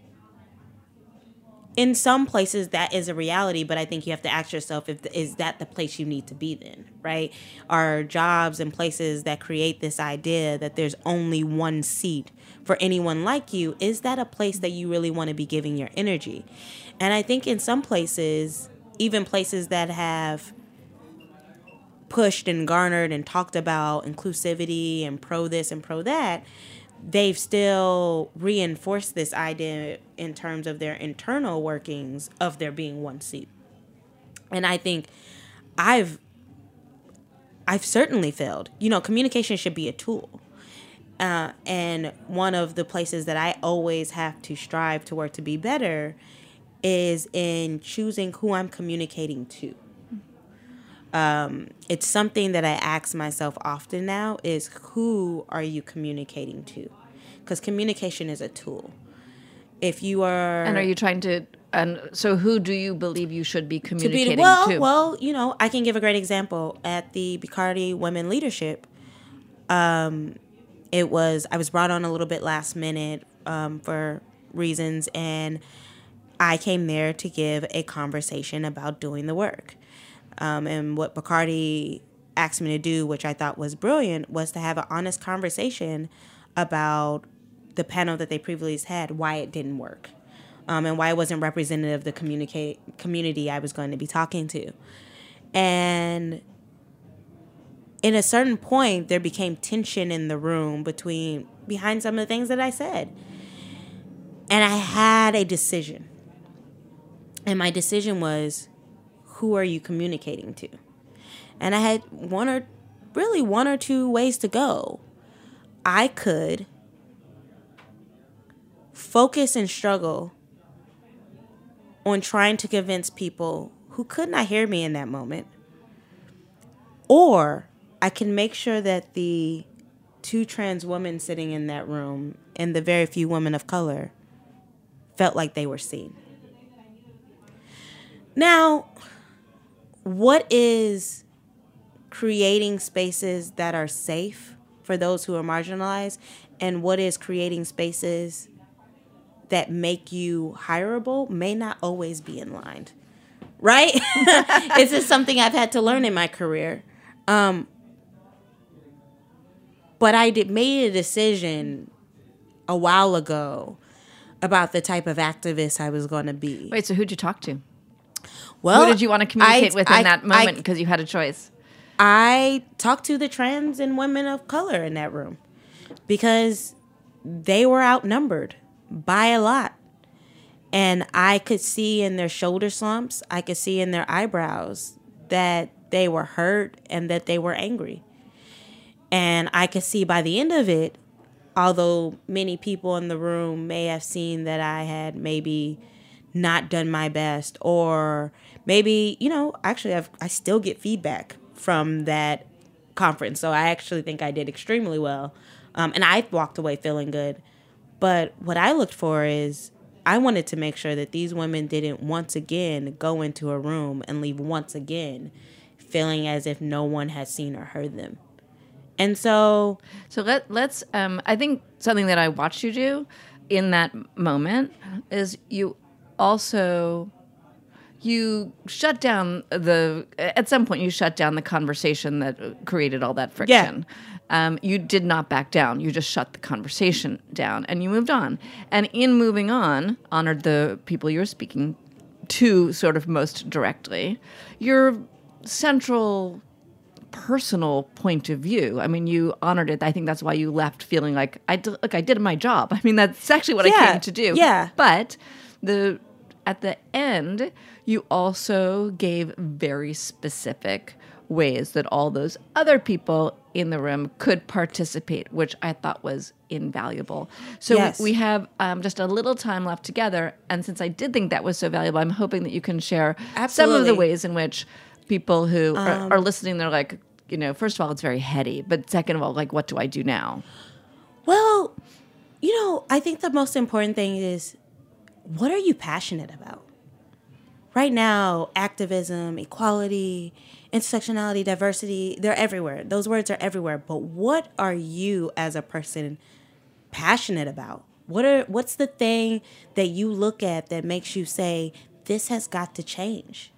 in some places that is a reality, but I think you have to ask yourself, if is that the place you need to be then, right? Are jobs and places that create this idea that there's only one seat for anyone like you, is that a place that you really want to be giving your energy? And I think in some places, even places that have pushed and garnered and talked about inclusivity and pro this and pro that, they've still reinforced this idea in terms of their internal workings of there being one seat. And I think I've I've certainly failed. You know, communication should be a tool. Uh, and one of the places that I always have to strive to work to be better is in choosing who I'm communicating to. Um, it's something that I ask myself often now is, who are you communicating to? Because communication is a tool. If you are... And are you trying to... And so who do you believe you should be communicating to? Be, well, to? Well, you know, I can give a great example. At the Bacardi Women Leadership, um, it was... I was brought on a little bit last minute um, for reasons, and I came there to give a conversation about doing the work. Um, and what Bacardi asked me to do, which I thought was brilliant, was to have an honest conversation about the panel that they previously had, why it didn't work, um, and why it wasn't representative of the communicate community I was going to be talking to. And in a certain point, there became tension in the room between behind some of the things that I said. And I had a decision. And my decision was, who are you communicating to? And I had one or really one or two ways to go. I could focus and struggle on trying to convince people who could not hear me in that moment. Or I can make sure that the two trans women sitting in that room and the very few women of color felt like they were seen. Now, what is creating spaces that are safe for those who are marginalized, and what is creating spaces that make you hireable may not always be in line, right? This is something I've had to learn in my career. Um, but I did made a decision a while ago about the type of activist I was going to be. Wait, so who'd you talk to? Well, who did you want to communicate I, with in I, that moment because you had a choice? I talked to the trans and women of color in that room because they were outnumbered by a lot. And I could see in their shoulder slumps, I could see in their eyebrows that they were hurt and that they were angry. And I could see by the end of it, although many people in the room may have seen that I had maybe not done my best, or maybe, you know, actually I've, I still get feedback from that conference. So I actually think I did extremely well. Um, and I walked away feeling good. But what I looked for is I wanted to make sure that these women didn't once again go into a room and leave once again feeling as if no one had seen or heard them. And so... So let, let's... Um, I think something that I watched you do in that moment is you also... You shut down the... At some point, you shut down the conversation that created all that friction. Yeah. Um, you did not back down. You just shut the conversation down, and you moved on. And in moving on, honored the people you were speaking to sort of most directly. Your central personal point of view, I mean, you honored it. I think that's why you left feeling like, I did, like I did my job. I mean, that's actually what yeah. I came to do. Yeah. But the... At the end, you also gave very specific ways that all those other people in the room could participate, which I thought was invaluable. So yes. we have um, just a little time left together. And since I did think that was so valuable, I'm hoping that you can share Absolutely. some of the ways in which people who um, are, are listening, they're like, you know, first of all, it's very heady. But second of all, like, what do I do now? Well, you know, I think the most important thing is, what are you passionate about? Right now, activism, equality, intersectionality, diversity, they're everywhere. Those words are everywhere. But what are you as a person passionate about? What are what's the thing that you look at that makes you say, this has got to change?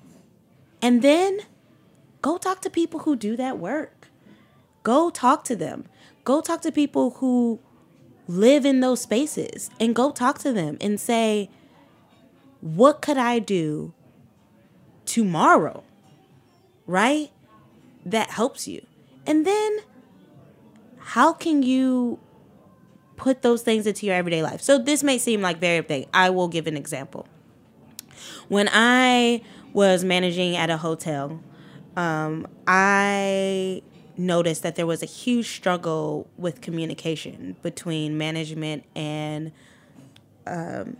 And then go talk to people who do that work. Go talk to them. Go talk to people who live in those spaces, and go talk to them and say, what could I do tomorrow, right? That helps you. And then how can you put those things into your everyday life? So this may seem like very big. I will give an example. When I was managing at a hotel, um, I noticed that there was a huge struggle with communication between management and um,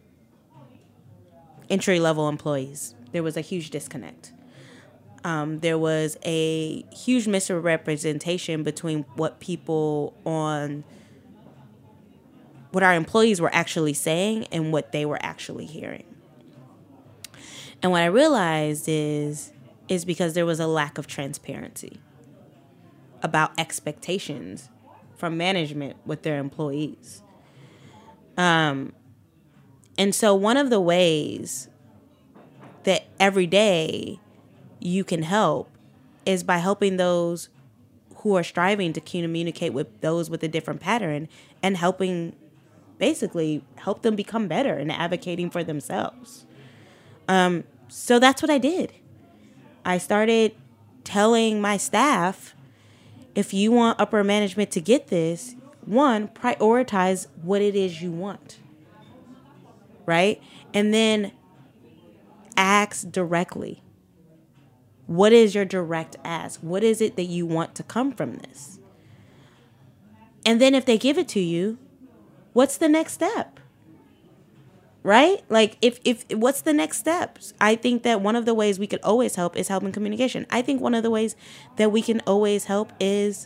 entry-level employees. There was a huge disconnect. Um, there was a huge misrepresentation between what people on, what our employees were actually saying and what they were actually hearing. And what I realized is, is because there was a lack of transparency about expectations from management with their employees. Um, and so one of the ways that every day you can help is by helping those who are striving to communicate with those with a different pattern, and helping, basically, help them become better and advocating for themselves. Um, so that's what I did. I started telling my staff, if you want upper management to get this, one, prioritize what it is you want, right? And then ask directly. What is your direct ask? What is it that you want to come from this? And then if they give it to you, what's the next step? Right? Like, if, if what's the next steps? I think that one of the ways we could always help is help in communication. I think one of the ways that we can always help is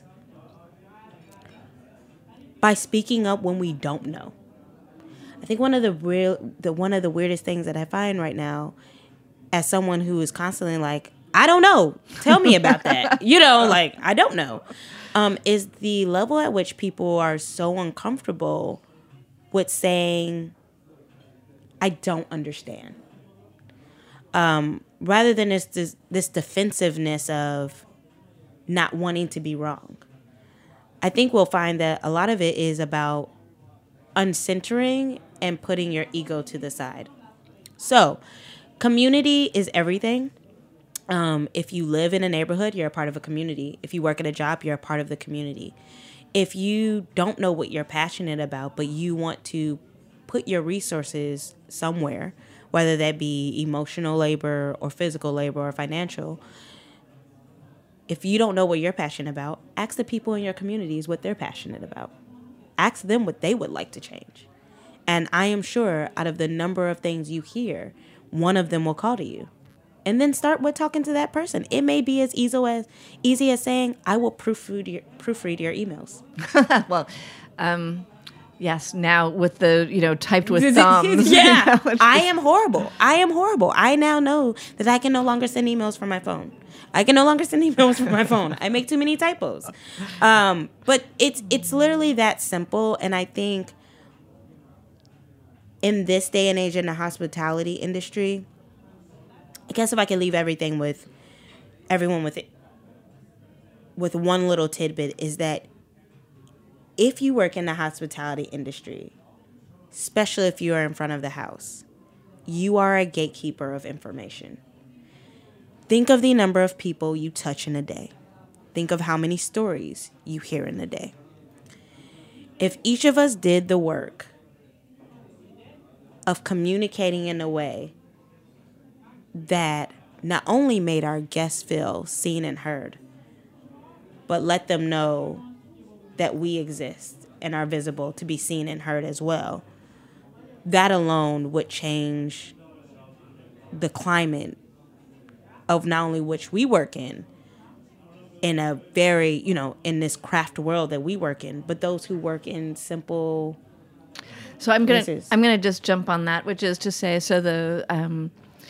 by speaking up when we don't know. I think one of the real, the one of the weirdest things that I find right now, as someone who is constantly like, I don't know, tell me about that. You know, like, I don't know, um, is the level at which people are so uncomfortable with saying, I don't understand. Um, rather than this, this this defensiveness of not wanting to be wrong. I think we'll find that a lot of it is about uncentering and putting your ego to the side. So, community is everything. Um, if you live in a neighborhood, you're a part of a community. If you work at a job, you're a part of the community. If you don't know what you're passionate about, but you want to put your resources somewhere, whether that be emotional labor or physical labor or financial, if you don't know what you're passionate about, ask the people in your communities what they're passionate about. Ask them what they would like to change. And I am sure out of the number of things you hear, one of them will call to you. And then start with talking to that person. It may be as easy as easy as saying, I will proofread your, proofread your emails. Well, um, yes, now with the, you know, typed with thumbs. Yeah, you know, I am horrible. I am horrible. I now know that I can no longer send emails from my phone. I can no longer send emails from my phone. I make too many typos. Um, but it's it's literally that simple. And I think in this day and age in the hospitality industry, I guess if I could leave everything with everyone with it, with one little tidbit, is that if you work in the hospitality industry, especially if you are in front of the house, you are a gatekeeper of information. Think of the number of people you touch in a day. Think of how many stories you hear in a day. If each of us did the work of communicating in a way that not only made our guests feel seen and heard, but let them know that we exist and are visible to be seen and heard as well, that alone would change the climate of not only which we work in, in a very, you know, in this craft world that we work in, but those who work in simple. So I'm gonna places. I'm gonna just jump on that, which is to say, so the um,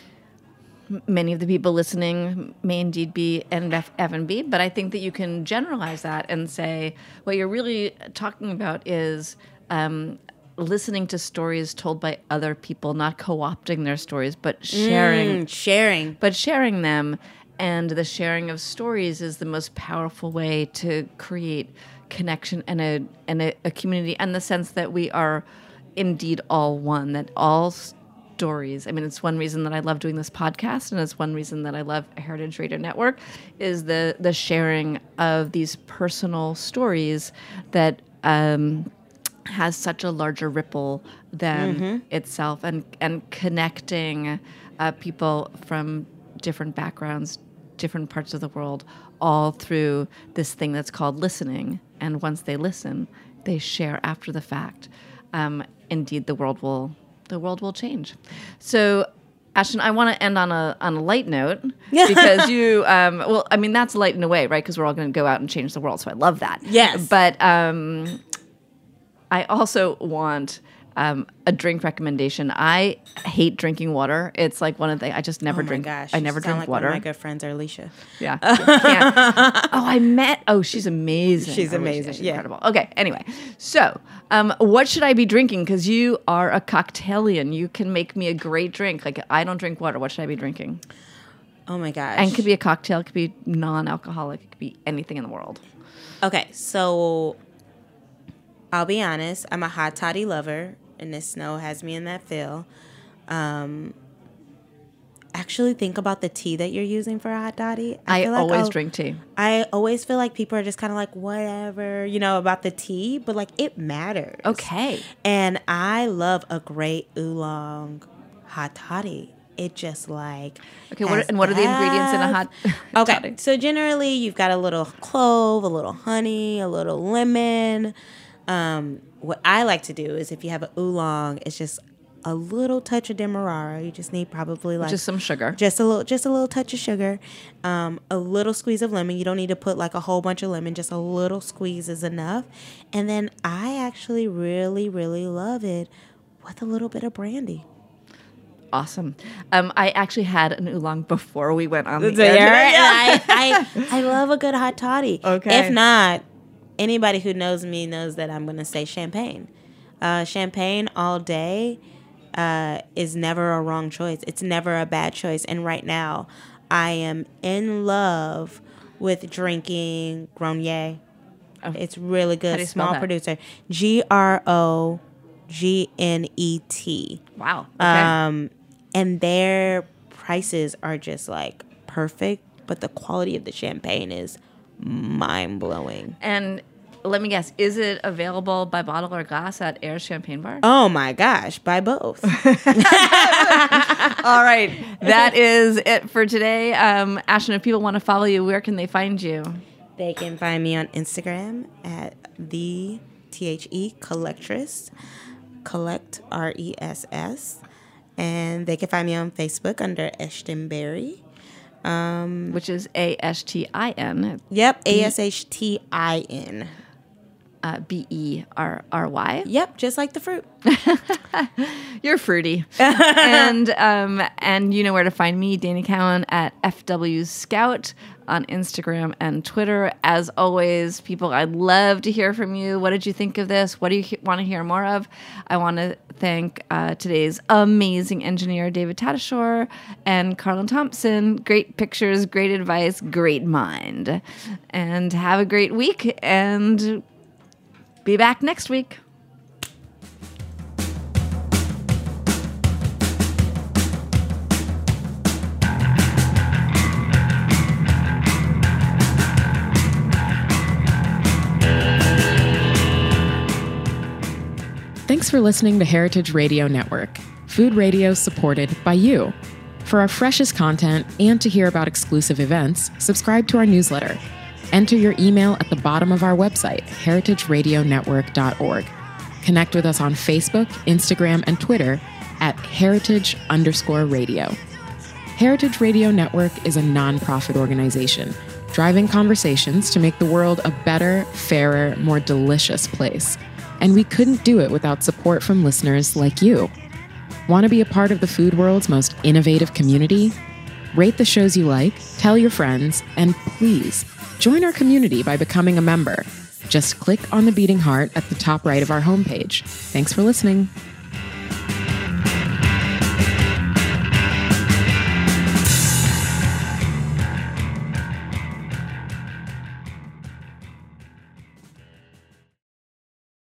many of the people listening may indeed be F and B, but I think that you can generalize that and say what you're really talking about is um, listening to stories told by other people, not co-opting their stories, but sharing, Mm, sharing, but sharing them. And the sharing of stories is the most powerful way to create connection and a and a, a community, and the sense that we are indeed all one. That all stories. I mean, it's one reason that I love doing this podcast, and it's one reason that I love Heritage Radio Network, is the the sharing of these personal stories that um, has such a larger ripple than Mhm. itself, and and connecting uh, people from different backgrounds, different parts of the world, all through this thing that's called listening. And once they listen, they share after the fact. Um, indeed, the world will the world will change. So, Ashton, I want to end on a on a light note because you, um, well, I mean, that's light in a way, right? Because we're all going to go out and change the world. So I love that. Yes. But um, I also want um, a drink recommendation. I hate drinking water. It's like one of the I just never oh my drink. Gosh, I never you sound drink like water. One of my good friends are Alicia. Yeah. Can't. Oh, I met. Oh, she's amazing. She's Oh, amazing. She's Yeah. incredible. Okay. Anyway, so um, what should I be drinking? Because you are a cocktailian. You can make me a great drink. Like, I don't drink water. What should I be drinking? Oh my gosh. And it could be a cocktail. It could be non-alcoholic. It could be anything in the world. Okay, so I'll be honest. I'm a hot toddy lover, and this snow has me in that feel. Um, actually, think about the tea that you're using for a hot toddy. I, feel like always I'll- drink tea. I always feel like people are just kind of like, whatever, you know, about the tea, but like it matters. Okay. And I love a great oolong hot toddy. It just like Okay, what are- has and what are the ingredients in a hot Okay, toddy? so generally you've got a little clove, a little honey, a little lemon. Um, what I like to do is if you have an oolong, it's just a little touch of demerara. You just need probably like Just some sugar. just a little, just a little touch of sugar, um, a little squeeze of lemon. You don't need to put like a whole bunch of lemon. Just a little squeeze is enough. And then I actually really, really love it with a little bit of brandy. Awesome. Um, I actually had an oolong before we went on the There, air. I, I, I love a good hot toddy. Okay. If not, anybody who knows me knows that I'm going to say champagne. Uh, champagne all day uh, is never a wrong choice. It's never a bad choice. And right now, I am in love with drinking Gronier. Oh. It's really good. How do you spell Small that? producer. G R O G N E T. Wow. Okay. Um, and their prices are just like perfect, but the quality of the champagne is mind blowing. And let me guess, is it available by bottle or glass at Air's Champagne Bar? Oh my gosh, by both. All right. That is it for today. Um, Ashton, if people want to follow you, where can they find you? They can find me on Instagram at the T H E Collectress, collect R E S S. And they can find me on Facebook under Ashton Berry. Um, Which is A S T I N. Yep, A S H T I N. Uh, B E R R Y. Yep, just like the fruit. You're fruity. and um, and you know where to find me, Dana Cowan, at F W Scout on Instagram and Twitter. As always, people, I'd love to hear from you. What did you think of this? What do you he- want to hear more of? I want to thank uh, today's amazing engineer, David Tadashore, and Carlin Thompson. Great pictures, great advice, great mind. And have a great week, and be back next week. Thanks for listening to Heritage Radio Network, food radio supported by you. For our freshest content and to hear about exclusive events, subscribe to our newsletter. Enter your email at the bottom of our website, heritage radio network dot org. Connect with us on Facebook, Instagram, and Twitter at heritage underscore radio. Heritage Radio Network is a nonprofit organization driving conversations to make the world a better, fairer, more delicious place. And we couldn't do it without support from listeners like you. Want to be a part of the food world's most innovative community? Rate the shows you like, tell your friends, and please join our community by becoming a member. Just click on the beating heart at the top right of our homepage. Thanks for listening.